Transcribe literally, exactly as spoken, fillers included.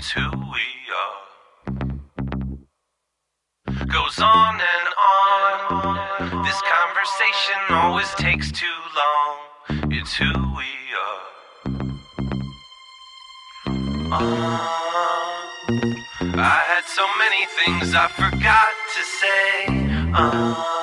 It's who we are. Goes on and on. This conversation always takes too long. It's who we are. Uh, I had so many things I forgot to say. Uh,